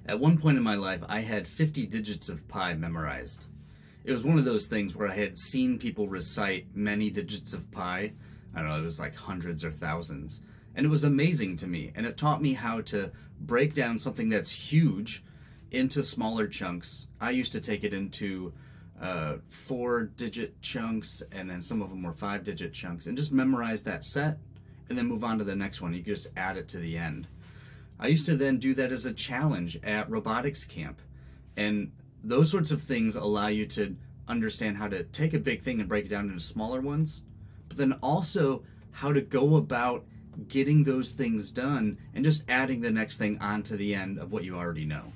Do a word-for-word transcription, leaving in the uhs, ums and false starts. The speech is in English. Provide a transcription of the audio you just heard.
At one point in my life, I had fifty digits of pi memorized. It was one of those things where I had seen people recite many digits of pi. I don't know, it was like hundreds or thousands. And it was amazing to me. And it taught me how to break down something that's huge into smaller chunks. I used to take it into uh, four-digit chunks, and then some of them were five-digit chunks, and just memorize that set, and then move on to the next one. You could just add it to the end. I used to then do that as a challenge at robotics camp. And those sorts of things allow you to understand how to take a big thing and break it down into smaller ones, but then also how to go about getting those things done and just adding the next thing onto the end of what you already know.